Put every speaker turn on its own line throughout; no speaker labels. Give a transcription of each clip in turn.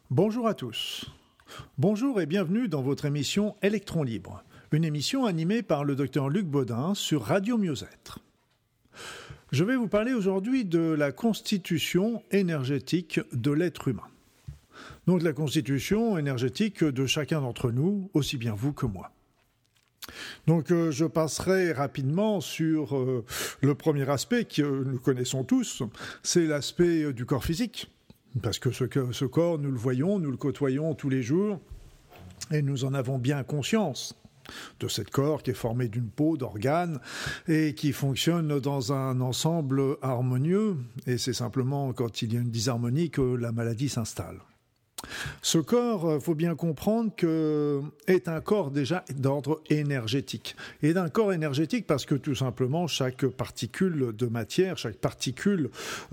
Bonjour à tous. Bonjour et bienvenue dans votre émission Électron Libre, une émission animée par le Dr Luc Baudin sur Radio Mieux-être. Je vais vous parler aujourd'hui de la constitution énergétique de l'être humain. Donc la constitution énergétique de chacun d'entre nous, aussi bien vous que moi. Donc je passerai rapidement sur le premier aspect que nous connaissons tous, c'est l'aspect du corps physique. Parce que ce corps, nous le voyons, nous le côtoyons tous les jours, et nous en avons bien conscience de ce corps qui est formé d'une peau, d'organes, et qui fonctionne dans un ensemble harmonieux, et c'est simplement quand il y a une disharmonie que la maladie s'installe. Ce corps, faut bien comprendre que est un corps déjà d'ordre énergétique. Et d'un corps énergétique parce que tout simplement chaque particule de matière, chaque particule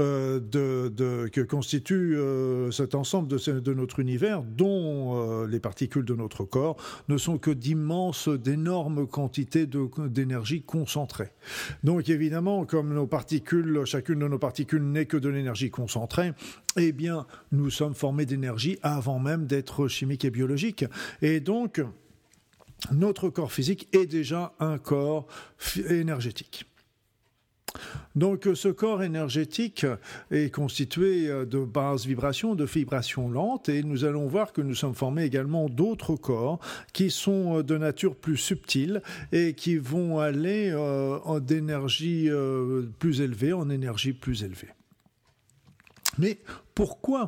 que constitue cet ensemble de notre univers, dont les particules de notre corps, ne sont que d'énormes quantités d'énergie concentrée. Donc évidemment, comme chacune de nos particules n'est que de l'énergie concentrée, eh bien, nous sommes formés d'énergie avant même d'être chimiques et biologiques. Et donc, notre corps physique est déjà un corps énergétique. Donc, ce corps énergétique est constitué de basses vibrations, de vibrations lentes, et nous allons voir que nous sommes formés également d'autres corps qui sont de nature plus subtile et qui vont aller d'énergie plus élevée en énergie plus élevée. Mais pourquoi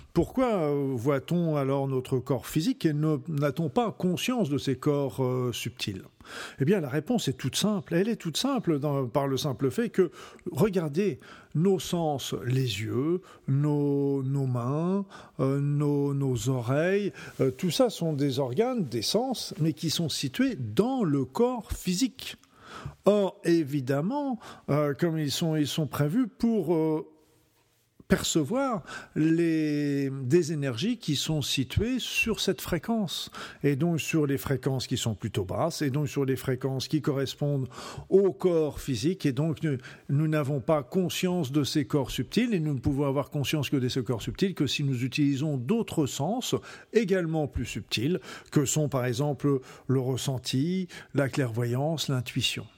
voit-on alors notre corps physique et n'a-t-on pas conscience de ces corps subtils ? Eh bien, la réponse est toute simple. Elle est toute simple par le simple fait que, regardez, nos sens, les yeux, nos mains, nos oreilles, tout ça sont des organes, des sens, mais qui sont situés dans le corps physique. Or, évidemment, comme ils sont prévus pour percevoir des énergies qui sont situées sur cette fréquence, et donc sur les fréquences qui sont plutôt basses, et donc sur les fréquences qui correspondent au corps physique, et donc nous n'avons pas conscience de ces corps subtils, et nous ne pouvons avoir conscience que de ces corps subtils que si nous utilisons d'autres sens, également plus subtils, que sont par exemple le ressenti, la clairvoyance, l'intuition.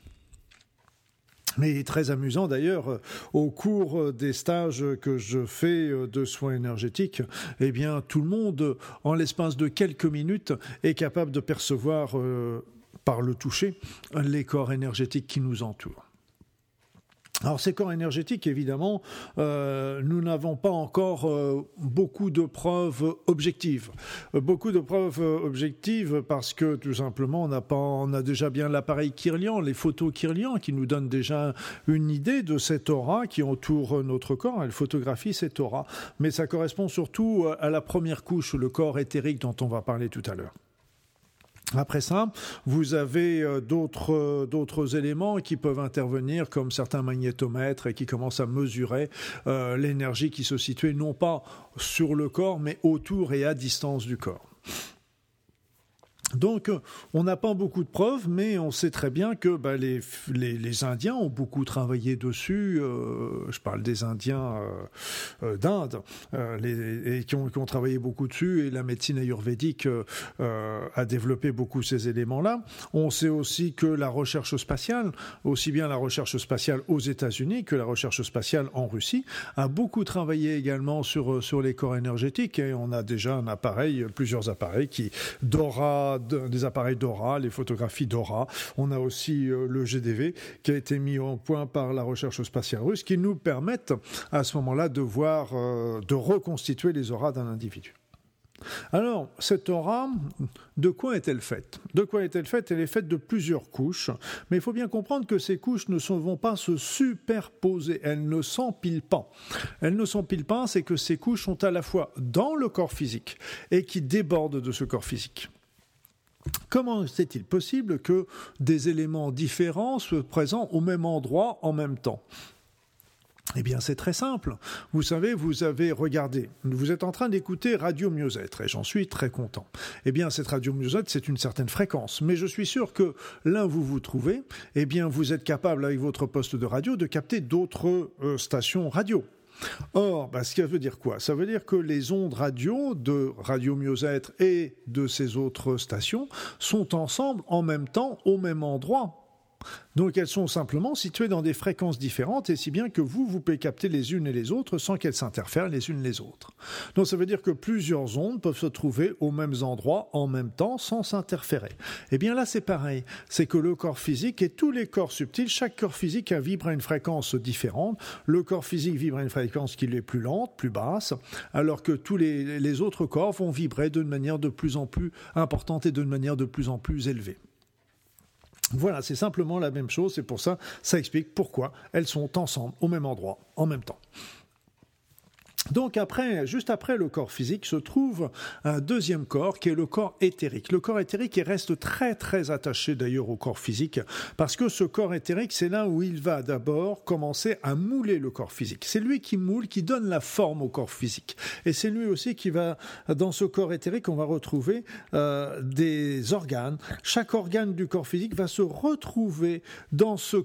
Mais très amusant d'ailleurs, au cours des stages que je fais de soins énergétiques, eh bien tout le monde, en l'espace de quelques minutes, est capable de percevoir par le toucher les corps énergétiques qui nous entourent. Alors ces corps énergétiques, évidemment, nous n'avons pas encore beaucoup de preuves objectives. Beaucoup de preuves objectives parce que tout simplement on a déjà bien l'appareil Kirlian, les photos Kirlian qui nous donnent déjà une idée de cette aura qui entoure notre corps. Elle photographie cette aura, mais ça correspond surtout à la première couche, le corps éthérique dont on va parler tout à l'heure. Après ça, vous avez d'autres éléments qui peuvent intervenir, comme certains magnétomètres, et qui commencent à mesurer l'énergie qui se situe non pas sur le corps, mais autour et à distance du corps. Donc, on n'a pas beaucoup de preuves, mais on sait très bien que les Indiens ont beaucoup travaillé dessus. Je parle des Indiens d'Inde, et qui ont travaillé beaucoup dessus, et la médecine ayurvédique a développé beaucoup ces éléments-là. On sait aussi que la recherche spatiale, aussi bien la recherche spatiale aux États-Unis que la recherche spatiale en Russie, a beaucoup travaillé également sur les corps énergétiques, et on a déjà plusieurs appareils des appareils d'aura, les photographies d'aura. On a aussi le GDV qui a été mis au point par la recherche spatiale russe qui nous permettent à ce moment-là de reconstituer les auras d'un individu. Alors, cette aura, de quoi est-elle faite ? Elle est faite de plusieurs couches, mais il faut bien comprendre que ces couches ne vont pas se superposer, elles ne s'empilent pas. C'est que ces couches sont à la fois dans le corps physique et qui débordent de ce corps physique. Comment est-il possible que des éléments différents soient présents au même endroit en même temps ? Eh bien, c'est très simple. Vous savez, vous êtes en train d'écouter Radio Mieux-être, et j'en suis très content. Eh bien, cette Radio Mieux-être, c'est une certaine fréquence. Mais je suis sûr que là où vous trouvez, eh bien, vous êtes capable, avec votre poste de radio, de capter d'autres stations radio. Or, ça veut dire quoi? Ça veut dire que les ondes radio de Radio Mieux-être et de ces autres stations sont ensemble en même temps au même endroit. Donc elles sont simplement situées dans des fréquences différentes, et si bien que vous pouvez capter les unes et les autres sans qu'elles s'interfèrent les unes les autres. Donc ça veut dire que plusieurs ondes peuvent se trouver aux mêmes endroits en même temps sans s'interférer. Et bien là c'est pareil, c'est que le corps physique et tous les corps subtils, chaque corps physique vibre à une fréquence différente. Le corps physique vibre à une fréquence qui est plus lente, plus basse, alors que tous les autres corps vont vibrer d'une manière de plus en plus importante et d'une manière de plus en plus élevée. Voilà, c'est simplement la même chose, c'est pour ça, ça explique pourquoi elles sont ensemble, au même endroit, en même temps. Donc juste après le corps physique se trouve un deuxième corps qui est le corps éthérique. Le corps éthérique il reste très très attaché d'ailleurs au corps physique parce que ce corps éthérique c'est là où il va d'abord commencer à mouler le corps physique. C'est lui qui moule, qui donne la forme au corps physique. Et c'est lui aussi qui va, dans ce corps éthérique, on va retrouver des organes. Chaque organe du corps physique va se retrouver dans ce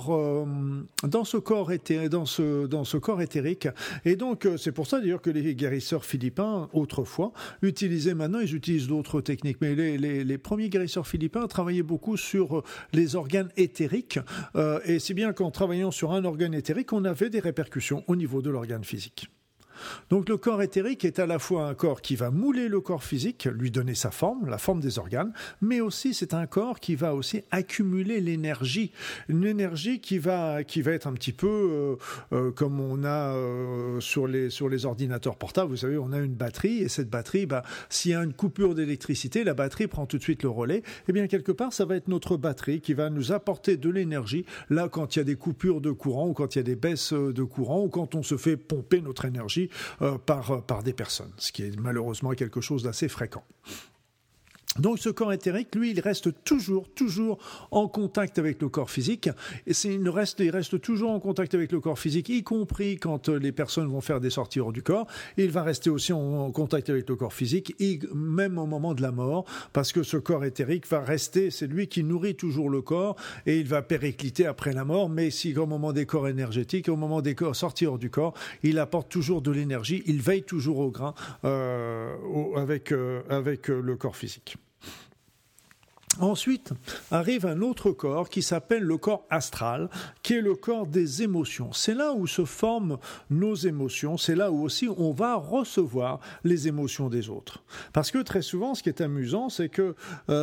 corps éthérique. Et donc c'est pour ça d'ailleurs que les guérisseurs philippins, autrefois, utilisaient, maintenant ils utilisent d'autres techniques, mais les premiers guérisseurs philippins travaillaient beaucoup sur les organes éthériques, et c'est bien qu'en travaillant sur un organe éthérique, on avait des répercussions au niveau de l'organe physique. Donc le corps éthérique est à la fois un corps qui va mouler le corps physique, lui donner sa forme, la forme des organes, mais aussi c'est un corps qui va aussi accumuler l'énergie, une énergie qui va être un petit peu comme on a sur les ordinateurs portables. Vous savez, on a une batterie et cette batterie, s'il y a une coupure d'électricité, la batterie prend tout de suite le relais. Et bien quelque part, ça va être notre batterie qui va nous apporter de l'énergie là quand il y a des coupures de courant ou quand il y a des baisses de courant ou quand on se fait pomper notre énergie par des personnes, ce qui est malheureusement quelque chose d'assez fréquent. Donc ce corps éthérique, lui, il reste toujours en contact avec le corps physique. Et il reste toujours en contact avec le corps physique, y compris quand les personnes vont faire des sorties hors du corps. Et il va rester aussi en contact avec le corps physique, même au moment de la mort, parce que ce corps éthérique va rester, c'est lui qui nourrit toujours le corps, et il va péricliter après la mort. Mais si au moment des corps énergétiques, au moment des corps sortis hors du corps, il apporte toujours de l'énergie, il veille toujours au grain avec le corps physique. Ensuite arrive un autre corps qui s'appelle le corps astral, qui est le corps des émotions. C'est là où se forment nos émotions, c'est là où aussi on va recevoir les émotions des autres. Parce que très souvent, ce qui est amusant, c'est que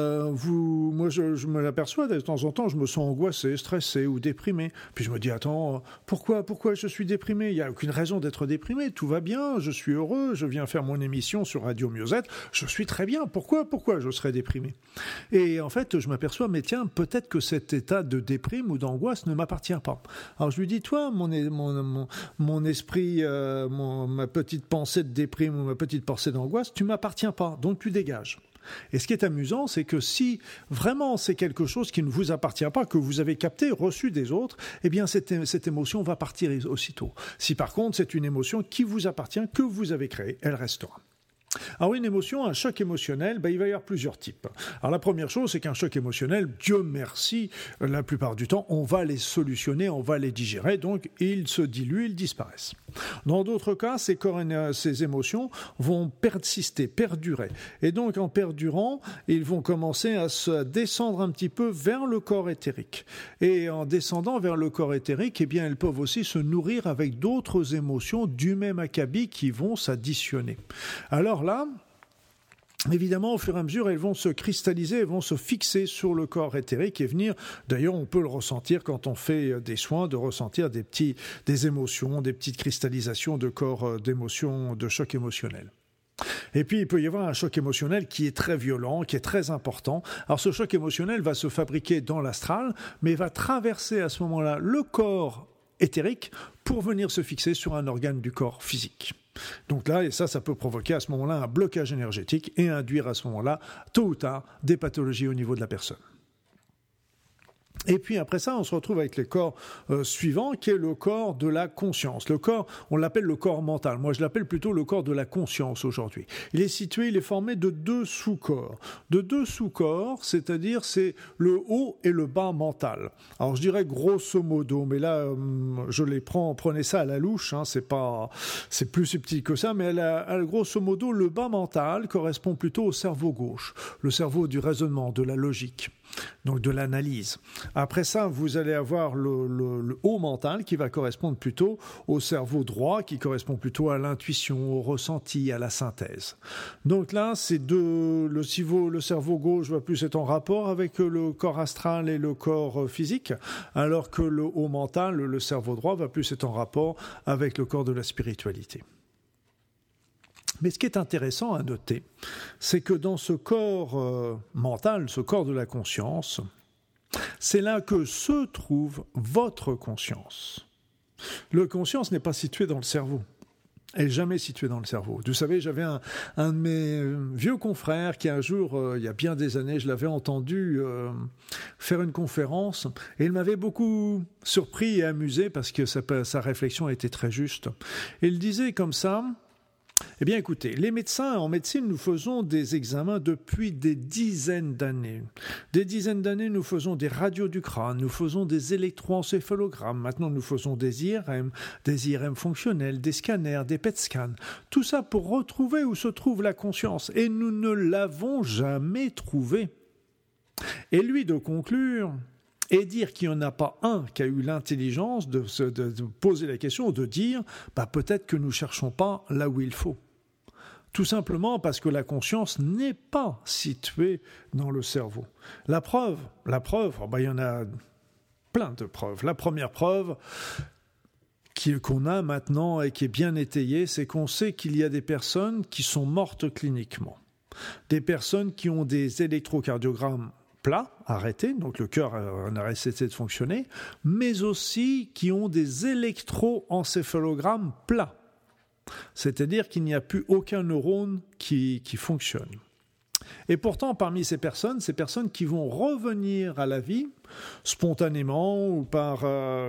moi je me l'aperçois, de temps en temps, je me sens angoissé, stressé ou déprimé. Puis je me dis, attends, pourquoi je suis déprimé? Il n'y a aucune raison d'être déprimé, tout va bien, je suis heureux, je viens faire mon émission sur Radio Mieux-être, je suis très bien, pourquoi je serais déprimé? Et en fait, je m'aperçois, mais tiens, peut-être que cet état de déprime ou d'angoisse ne m'appartient pas. Alors je lui dis, toi, mon esprit, ma petite pensée de déprime ou ma petite pensée d'angoisse, tu m'appartiens pas, donc tu dégages. Et ce qui est amusant, c'est que si vraiment c'est quelque chose qui ne vous appartient pas, que vous avez capté, reçu des autres, eh bien cette émotion va partir aussitôt. Si par contre c'est une émotion qui vous appartient, que vous avez créée, elle restera. Alors une émotion, un choc émotionnel, il va y avoir plusieurs types. Alors la première chose, c'est qu'un choc émotionnel, Dieu merci, la plupart du temps, on va les solutionner, on va les digérer, donc ils se diluent, ils disparaissent. Dans d'autres cas, ces émotions vont persister, perdurer. Et donc en perdurant, ils vont commencer à se descendre un petit peu vers le corps éthérique. Et en descendant vers le corps éthérique, eh bien elles peuvent aussi se nourrir avec d'autres émotions du même acabit qui vont s'additionner. Alors là, évidemment, au fur et à mesure, elles vont se cristalliser, elles vont se fixer sur le corps éthérique et venir, d'ailleurs, on peut le ressentir quand on fait des soins, de ressentir des émotions, des petites cristallisations de corps, d'émotions, de choc émotionnel. Et puis, il peut y avoir un choc émotionnel qui est très violent, qui est très important. Alors, ce choc émotionnel va se fabriquer dans l'astral, mais va traverser à ce moment-là le corps éthérique pour venir se fixer sur un organe du corps physique. Donc là, et ça peut provoquer à ce moment-là un blocage énergétique et induire à ce moment-là, tôt ou tard, des pathologies au niveau de la personne. Et puis après ça, on se retrouve avec le corps suivant, qui est le corps de la conscience. Le corps, on l'appelle le corps mental. Moi, je l'appelle plutôt le corps de la conscience aujourd'hui. Il est formé de 2 sous-corps. De 2 sous-corps, c'est-à-dire c'est le haut et le bas mental. Alors je dirais grosso modo, mais là, je les prenez ça à la louche, hein, c'est plus subtil que ça, mais grosso modo, le bas mental correspond plutôt au cerveau gauche, le cerveau du raisonnement, de la logique. Donc de l'analyse. Après ça, vous allez avoir le haut mental qui va correspondre plutôt au cerveau droit, qui correspond plutôt à l'intuition, au ressenti, à la synthèse. Donc là, le cerveau gauche va plus être en rapport avec le corps astral et le corps physique, alors que le haut mental, le cerveau droit, va plus être en rapport avec le corps de la spiritualité. Mais ce qui est intéressant à noter, c'est que dans ce corps mental, ce corps de la conscience, c'est là que se trouve votre conscience. Le conscience n'est pas situé dans le cerveau. Elle n'est jamais située dans le cerveau. Vous savez, j'avais un de mes vieux confrères qui un jour, il y a bien des années, je l'avais entendu faire une conférence et il m'avait beaucoup surpris et amusé parce que sa réflexion était très juste. Et il disait comme ça: eh bien, écoutez, les médecins, en médecine, nous faisons des examens depuis des dizaines d'années. Des dizaines d'années, nous faisons des radios du crâne, nous faisons des électroencéphalogrammes, maintenant nous faisons des IRM fonctionnels, des scanners, des PET scans. Tout ça pour retrouver où se trouve la conscience. Et nous ne l'avons jamais trouvée. Et lui de conclure et dire qu'il n'y en a pas un qui a eu l'intelligence de poser la question, de dire peut-être que nous ne cherchons pas là où il faut. Tout simplement parce que la conscience n'est pas située dans le cerveau. La preuve, il y en a plein de preuves. La première preuve qu'on a maintenant et qui est bien étayée, c'est qu'on sait qu'il y a des personnes qui sont mortes cliniquement. Des personnes qui ont des électrocardiogrammes plats, arrêtés, donc le cœur a cessé de fonctionner, mais aussi qui ont des électroencéphalogrammes plats. C'est-à-dire qu'il n'y a plus aucun neurone qui fonctionne. Et pourtant, parmi ces personnes qui vont revenir à la vie, spontanément ou par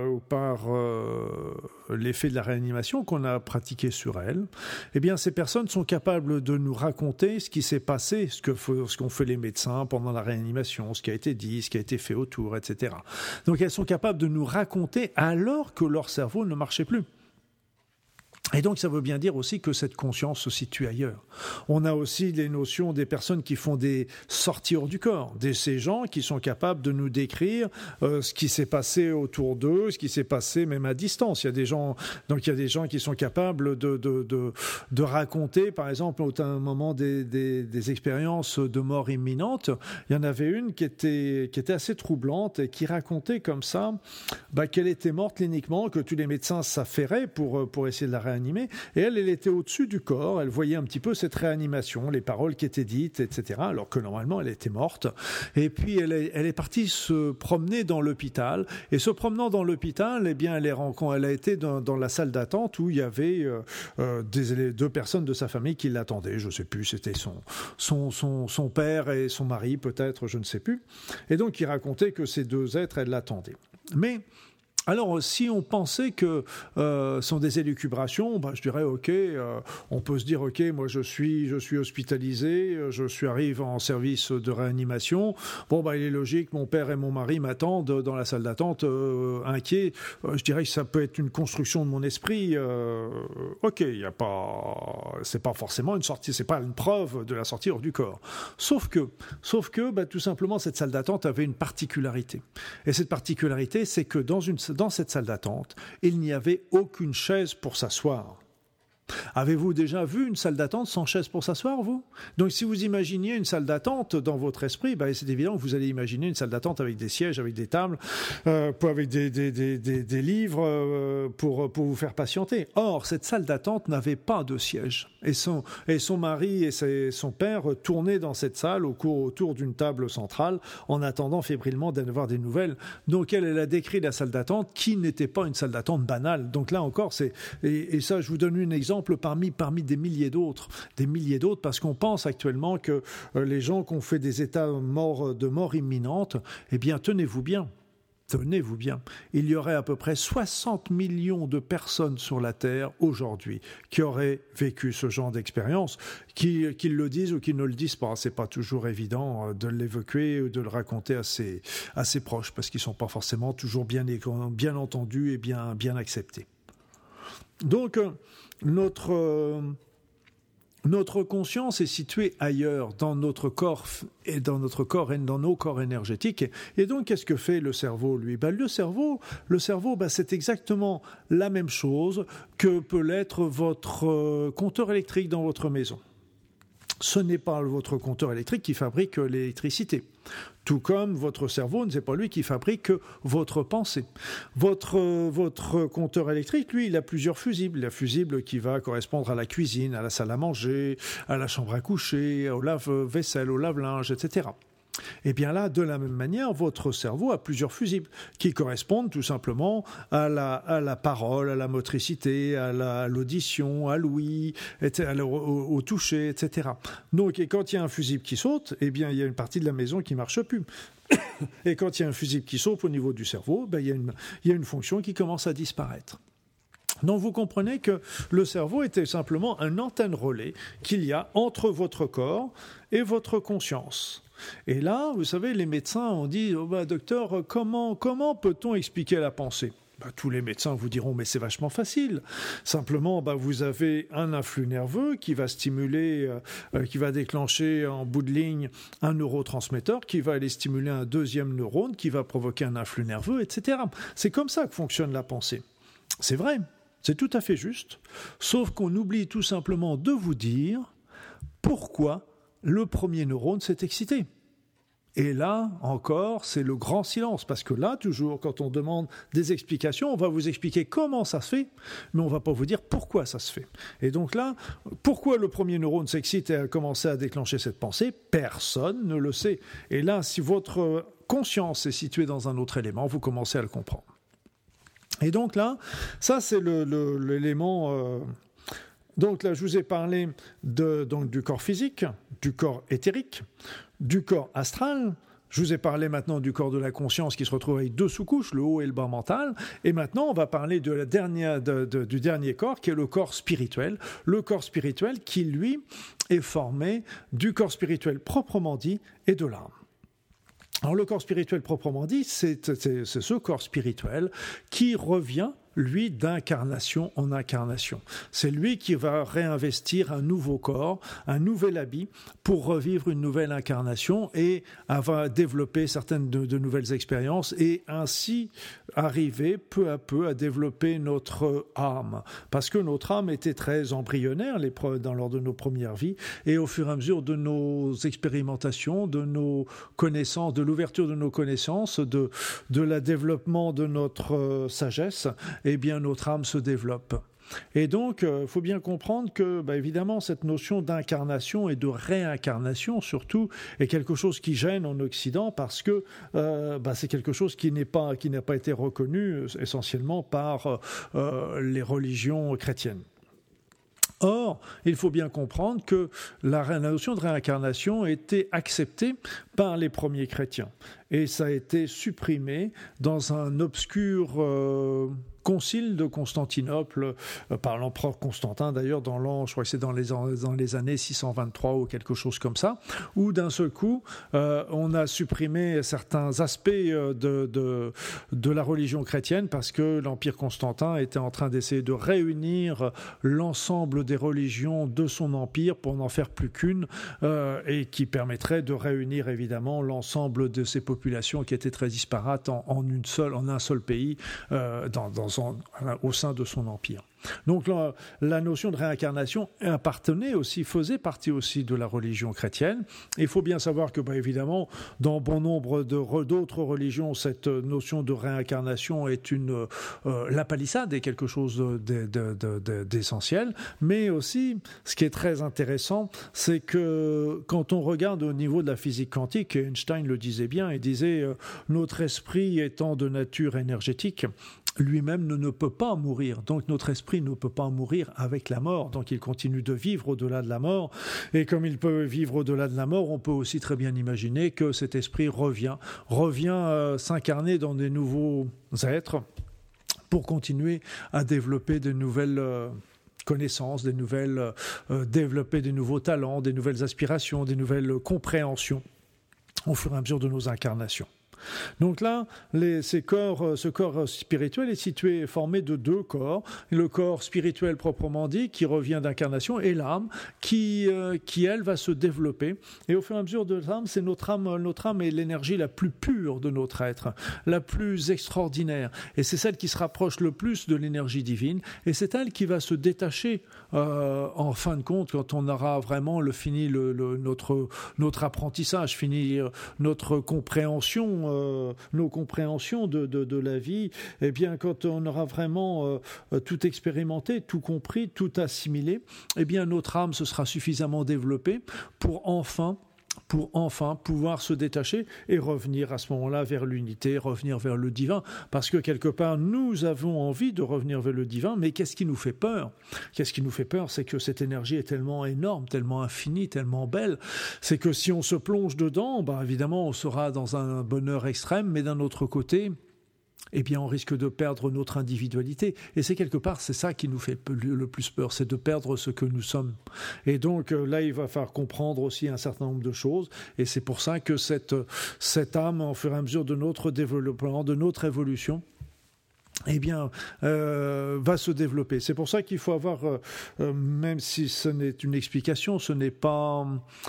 l'effet de la réanimation qu'on a pratiqué sur elles, eh bien, ces personnes sont capables de nous raconter ce qui s'est passé, ce qu'ont fait les médecins pendant la réanimation, ce qui a été dit, ce qui a été fait autour, etc. Donc, elles sont capables de nous raconter alors que leur cerveau ne marchait plus. Et donc, ça veut bien dire aussi que cette conscience se situe ailleurs. On a aussi les notions des personnes qui font des sorties hors du corps, ces gens qui sont capables de nous décrire ce qui s'est passé autour d'eux, ce qui s'est passé même à distance. Il y a des gens qui sont capables de raconter, par exemple, au moment des expériences de mort imminente. Il y en avait une qui était assez troublante et qui racontait comme ça qu'elle était morte cliniquement, que tous les médecins s'affairaient pour essayer de la réanimer. Et elle était au-dessus du corps, elle voyait un petit peu cette réanimation, les paroles qui étaient dites, etc., alors que normalement elle était morte. Et puis elle est partie se promener dans l'hôpital, et se promenant dans l'hôpital, eh bien elle a été dans la salle d'attente où il y avait 2 personnes de sa famille qui l'attendaient, je ne sais plus, c'était son père et son mari peut-être, je ne sais plus. Et donc il racontait que ces 2 êtres, elles l'attendaient. Mais alors, si on pensait que sont des élucubrations, je dirais ok, on peut se dire ok, moi je suis hospitalisé, arrive en service de réanimation. Il est logique, mon père et mon mari m'attendent dans la salle d'attente, inquiets. Je dirais que ça peut être une construction de mon esprit. Ok, c'est pas forcément une sortie, c'est pas une preuve de la sortie hors du corps. Sauf que, tout simplement, cette salle d'attente avait une particularité. Et cette particularité, c'est que dans cette salle d'attente, il n'y avait aucune chaise pour s'asseoir. Avez-vous déjà vu une salle d'attente sans chaise pour s'asseoir, vous ? Donc, si vous imaginiez une salle d'attente dans votre esprit, c'est évident que vous allez imaginer une salle d'attente avec des sièges, avec des tables, avec des livres pour vous faire patienter. Or, cette salle d'attente n'avait pas de siège. Et son mari et son père tournaient dans cette salle autour d'une table centrale en attendant fébrilement d'avoir des nouvelles. Donc, elle a décrit la salle d'attente qui n'était pas une salle d'attente banale. Donc là encore, et ça, je vous donne un exemple parmi des milliers d'autres, parce qu'on pense actuellement que les gens qui ont fait des états de mort imminente, eh bien, tenez-vous bien, tenez-vous bien, il y aurait à peu près 60 millions de personnes sur la Terre aujourd'hui qui auraient vécu ce genre d'expérience, qu'ils le disent ou qu'ils ne le disent pas. C'est pas toujours évident de l'évoquer ou de le raconter à ses proches, parce qu'ils ne sont pas forcément toujours bien entendus et bien acceptés. Donc, notre conscience est située ailleurs, dans notre corps et dans nos corps énergétiques. Et donc, qu'est-ce que fait le cerveau, lui ? Le cerveau, c'est exactement la même chose que peut l'être votre compteur électrique dans votre maison. Ce n'est pas votre compteur électrique qui fabrique l'électricité. Tout comme votre cerveau, ne c'est pas lui qui fabrique votre pensée. Votre compteur électrique, lui, il a plusieurs fusibles. Il y a fusible qui va correspondre à la cuisine, à la salle à manger, à la chambre à coucher, au lave-vaisselle, au lave-linge, etc. Et bien là, de la même manière, votre cerveau a plusieurs fusibles qui correspondent tout simplement à la parole, à la motricité, à l'audition, à l'ouïe, au toucher, etc. Donc, et quand il y a un fusible qui saute, eh bien, il y a une partie de la maison qui ne marche plus. Et quand il y a un fusible qui saute au niveau du cerveau, il y a une fonction qui commence à disparaître. Donc vous comprenez que le cerveau était simplement un antenne relais qu'il y a entre votre corps et votre conscience. Et là, vous savez, les médecins ont dit docteur, comment peut-on expliquer la pensée ? Tous les médecins vous diront, mais c'est vachement facile. Simplement, vous avez un influx nerveux qui va stimuler, qui va déclencher en bout de ligne un neurotransmetteur, qui va aller stimuler un deuxième neurone, qui va provoquer un influx nerveux, etc. C'est comme ça que fonctionne la pensée. C'est vrai, c'est tout à fait juste, sauf qu'on oublie tout simplement de vous dire pourquoi le premier neurone s'est excité. Et là, encore, c'est le grand silence, parce que là, toujours, quand on demande des explications, on va vous expliquer comment ça se fait, mais on ne va pas vous dire pourquoi ça se fait. Et donc là, pourquoi le premier neurone s'excite et a commencé à déclencher cette pensée ? Personne ne le sait. Et là, si votre conscience est située dans un autre élément, vous commencez à le comprendre. Et donc là, ça c'est l'élément... Donc là, je vous ai parlé du corps physique, du corps éthérique, du corps astral. Je vous ai parlé maintenant du corps de la conscience qui se retrouve avec deux sous-couches, le haut et le bas mental. Et maintenant, on va parler du dernier corps, qui est le corps spirituel. Le corps spirituel qui, lui, est formé du corps spirituel proprement dit et de l'âme. Alors le corps spirituel proprement dit, c'est ce corps spirituel qui revient, lui, d'incarnation en incarnation. C'est lui qui va réinvestir un nouveau corps, un nouvel habit pour revivre une nouvelle incarnation et va développer certaines de nouvelles expériences et ainsi arriver peu à peu à développer notre âme. Parce que notre âme était très embryonnaire lors de nos premières vies et au fur et à mesure de nos expérimentations, de nos connaissances, de l'ouverture de nos connaissances, de la développement de notre sagesse, eh bien notre âme se développe. Et donc, il faut bien comprendre que, évidemment, cette notion d'incarnation et de réincarnation, surtout, est quelque chose qui gêne en Occident parce que c'est quelque chose qui n'a pas été reconnu essentiellement par les religions chrétiennes. Or, il faut bien comprendre que la notion de réincarnation a été acceptée par les premiers chrétiens. Et ça a été supprimé dans un obscur concile de Constantinople, par l'empereur Constantin d'ailleurs, je crois que c'est dans les années 623 ou quelque chose comme ça, où d'un seul coup, on a supprimé certains aspects de la religion chrétienne parce que l'Empire Constantin était en train d'essayer de réunir l'ensemble des religions de son empire pour n'en faire plus qu'une et qui permettrait de réunir évidemment l'ensemble de ces populations qui étaient très disparates en un seul pays au sein de son empire. Donc la notion de réincarnation faisait partie aussi de la religion chrétienne. Et il faut bien savoir que, évidemment, dans bon nombre d'autres religions, cette notion de réincarnation est la palissade est quelque chose d'essentiel. Mais aussi, ce qui est très intéressant, c'est que quand on regarde au niveau de la physique quantique, Einstein le disait bien, il disait notre esprit étant de nature énergétique, lui-même ne peut pas mourir. Donc notre esprit ne peut pas mourir avec la mort. Donc il continue de vivre au-delà de la mort. Et comme il peut vivre au-delà de la mort, on peut aussi très bien imaginer que cet esprit revient s'incarner dans des nouveaux êtres pour continuer à développer de nouvelles connaissances, développer des nouveaux talents, des nouvelles aspirations, des nouvelles compréhensions au fur et à mesure de nos incarnations. Donc là, ce corps spirituel est formé de 2 corps. Le corps spirituel proprement dit, qui revient d'incarnation, et l'âme, qui elle, va se développer. Et au fur et à mesure de l'âme, c'est notre âme est l'énergie la plus pure de notre être, la plus extraordinaire. Et c'est celle qui se rapproche le plus de l'énergie divine. Et c'est elle qui va se détacher, en fin de compte, quand on aura vraiment fini notre apprentissage, fini notre compréhension, nos compréhensions de la vie, eh bien, quand on aura vraiment tout expérimenté, tout compris, tout assimilé, eh bien, notre âme se sera suffisamment développée pour enfin pouvoir se détacher et revenir à ce moment-là vers l'unité, revenir vers le divin. Parce que quelque part, nous avons envie de revenir vers le divin, mais qu'est-ce qui nous fait peur ? Qu'est-ce qui nous fait peur ? C'est que cette énergie est tellement énorme, tellement infinie, tellement belle. C'est que si on se plonge dedans, évidemment, on sera dans un bonheur extrême, mais d'un autre côté, eh bien, on risque de perdre notre individualité. Et c'est quelque part, c'est ça qui nous fait le plus peur, c'est de perdre ce que nous sommes. Et donc là, il va falloir comprendre aussi un certain nombre de choses. Et c'est pour ça que cette âme, au fur et à mesure de notre développement, de notre évolution, eh bien, va se développer. C'est pour ça qu'il faut avoir, même si ce n'est une explication, ce n'est pas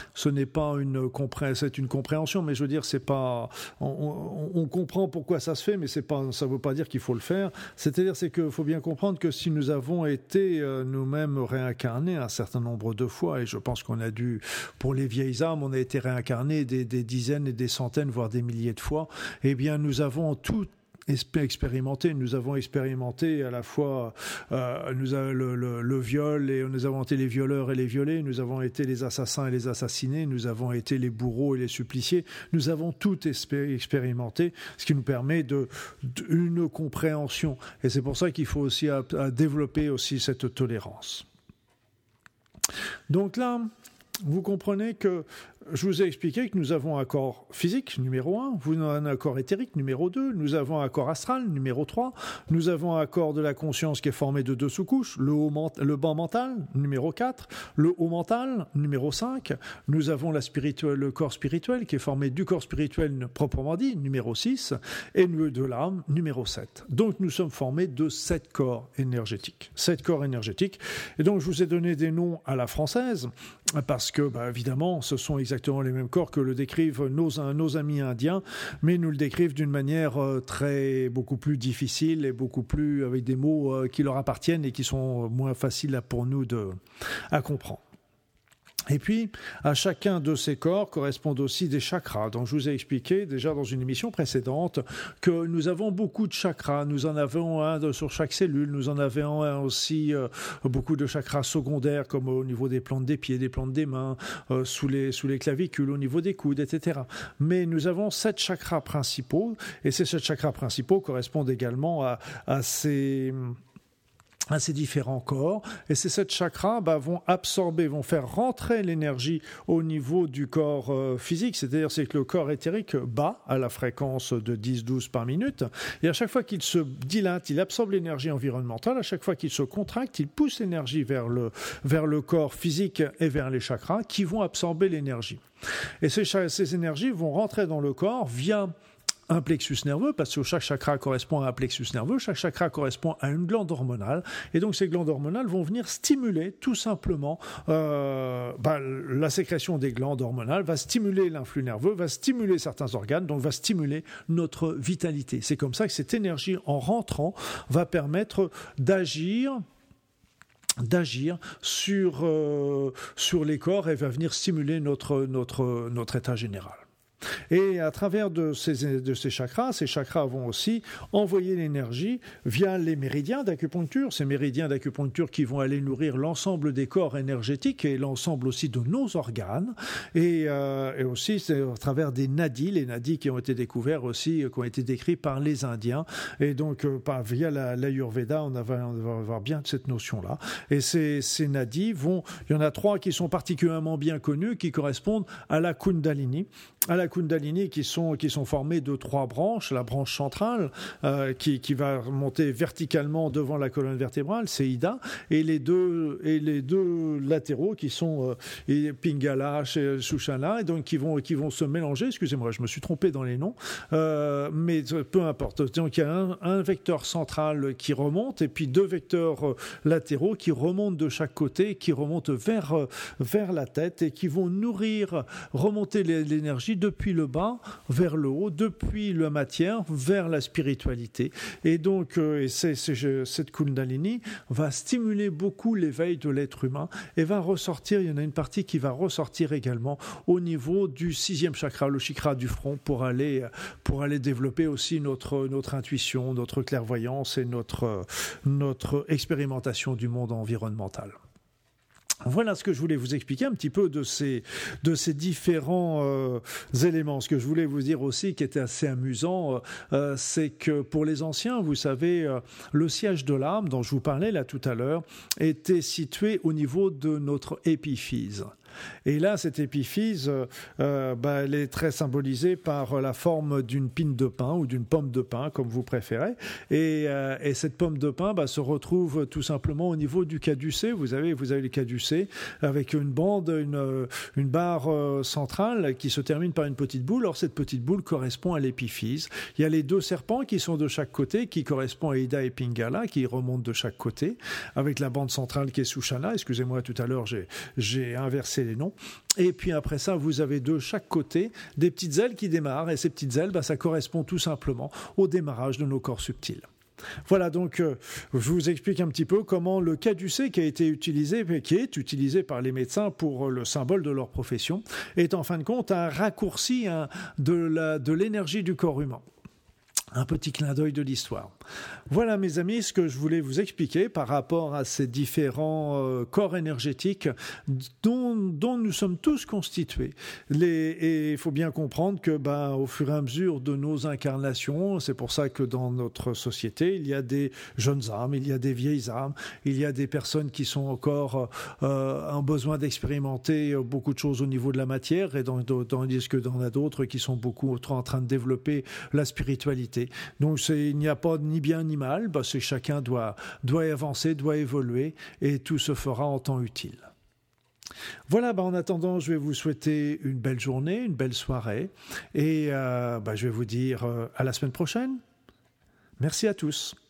c'est une compréhension, mais je veux dire, c'est pas, on comprend pourquoi ça se fait, mais ça veut pas dire qu'il faut le faire. C'est-à-dire, c'est qu'il faut bien comprendre que si nous avons été nous-mêmes réincarnés un certain nombre de fois, et je pense qu'on a dû, pour les vieilles âmes, on a été réincarnés des dizaines et des centaines, voire des milliers de fois, eh bien, nous avons nous avons expérimenté à la fois le viol, et nous avons été les violeurs et les violés, nous avons été les assassins et les assassinés, nous avons été les bourreaux et les suppliciés, nous avons tout expérimenté, ce qui nous permet une compréhension, et c'est pour ça qu'il faut aussi développer aussi cette tolérance. Donc là, vous comprenez que je vous ai expliqué que nous avons un corps physique, numéro 1, nous avons un corps éthérique, numéro 2, nous avons un corps astral, numéro 3, nous avons un corps de la conscience qui est formé de 2 sous-couches, le bas mental, numéro 4, le haut mental, numéro 5, nous avons le corps spirituel qui est formé du corps spirituel proprement dit, numéro 6, et de l'âme, numéro 7. Donc nous sommes formés de 7 corps énergétiques. 7 corps énergétiques. Et donc je vous ai donné des noms à la française, parce que, évidemment, ce sont exactement les mêmes corps que le décrivent nos amis indiens, mais nous le décrivent d'une manière beaucoup plus difficile et beaucoup plus avec des mots qui leur appartiennent et qui sont moins faciles pour nous à comprendre. Et puis, à chacun de ces corps correspondent aussi des chakras. Donc, je vous ai expliqué déjà dans une émission précédente que nous avons beaucoup de chakras. Nous en avons un sur chaque cellule. Nous en avons un aussi beaucoup de chakras secondaires, comme au niveau des plantes des pieds, des plantes des mains, sous les clavicules, au niveau des coudes, etc. Mais nous avons 7 chakras principaux. Et ces 7 chakras principaux correspondent également à ces différents corps, et ces 7 chakras vont faire rentrer l'énergie au niveau du corps physique, c'est-à-dire c'est que le corps éthérique bat à la fréquence de 10-12 par minute, et à chaque fois qu'il se dilate, il absorbe l'énergie environnementale, à chaque fois qu'il se contracte, il pousse l'énergie vers le corps physique et vers les chakras qui vont absorber l'énergie. Et ces énergies vont rentrer dans le corps via un plexus nerveux, parce que chaque chakra correspond à un plexus nerveux, chaque chakra correspond à une glande hormonale, et donc ces glandes hormonales vont venir stimuler tout simplement la sécrétion des glandes hormonales, va stimuler l'influx nerveux, va stimuler certains organes, donc va stimuler notre vitalité. C'est comme ça que cette énergie, en rentrant, va permettre d'agir sur les corps et va venir stimuler notre état général. Et à travers de ces chakras vont aussi envoyer l'énergie via les méridiens d'acupuncture, ces méridiens d'acupuncture qui vont aller nourrir l'ensemble des corps énergétiques et l'ensemble aussi de nos organes, et aussi c'est à travers des nadis, les nadis qui ont été découverts aussi, qui ont été décrits par les Indiens, et donc via l'Ayurveda, on va avoir bien cette notion-là. Et ces nadis il y en a 3 qui sont particulièrement bien connus, qui correspondent à la Kundalini. Qui sont formés de 3 branches. La branche centrale qui va monter verticalement devant la colonne vertébrale, c'est Ida, et les deux latéraux qui sont Pingala, Sushana, et donc qui vont se mélanger. Excusez-moi, je me suis trompé dans les noms, mais peu importe. Donc il y a un vecteur central qui remonte, et puis 2 vecteurs latéraux qui remontent de chaque côté, qui remontent vers la tête et qui vont remonter l'énergie depuis le bas vers le haut, depuis la matière vers la spiritualité. Et donc, cette Kundalini va stimuler beaucoup l'éveil de l'être humain et va ressortir, il y en a une partie qui va ressortir également au niveau du 6e chakra, le chakra du front, pour aller développer aussi notre intuition, notre clairvoyance et notre expérimentation du monde environnemental. Voilà ce que je voulais vous expliquer un petit peu de ces différents éléments. Ce que je voulais vous dire aussi, qui était assez amusant, c'est que pour les anciens, vous savez, le siège de l'âme dont je vous parlais là tout à l'heure était situé au niveau de notre épiphyse. Et là, cette épiphyse, elle est très symbolisée par la forme d'une pine de pin ou d'une pomme de pin, comme vous préférez. Et cette pomme de pin se retrouve tout simplement au niveau du caducée. Vous avez le caducée avec une bande, une barre centrale qui se termine par une petite boule. Or, cette petite boule correspond à l'épiphyse. Il y a les 2 serpents qui sont de chaque côté, qui correspondent à Ida et Pingala, qui remontent de chaque côté, avec la bande centrale qui est Sushana. Excusez-moi, tout à l'heure, j'ai inversé les noms. Et puis après ça, vous avez de chaque côté des petites ailes qui démarrent, et ces petites ailes, ça correspond tout simplement au démarrage de nos corps subtils. Voilà, donc je vous explique un petit peu comment le caducée qui est utilisé par les médecins pour le symbole de leur profession, est en fin de compte un raccourci de l'énergie du corps humain. Un petit clin d'œil de l'histoire. Voilà, mes amis, ce que je voulais vous expliquer par rapport à ces différents corps énergétiques dont nous sommes tous constitués. Et il faut bien comprendre que, au fur et à mesure de nos incarnations, c'est pour ça que dans notre société, il y a des jeunes âmes, il y a des vieilles âmes, il y a des personnes qui sont encore en besoin d'expérimenter beaucoup de choses au niveau de la matière, et tandis que dans a d'autres qui sont beaucoup en train de développer la spiritualité. Donc il n'y a pas ni bien ni mal, chacun doit avancer, doit évoluer, et tout se fera en temps utile. Voilà, en attendant, je vais vous souhaiter une belle journée, une belle soirée, et je vais vous dire à la semaine prochaine. Merci à tous.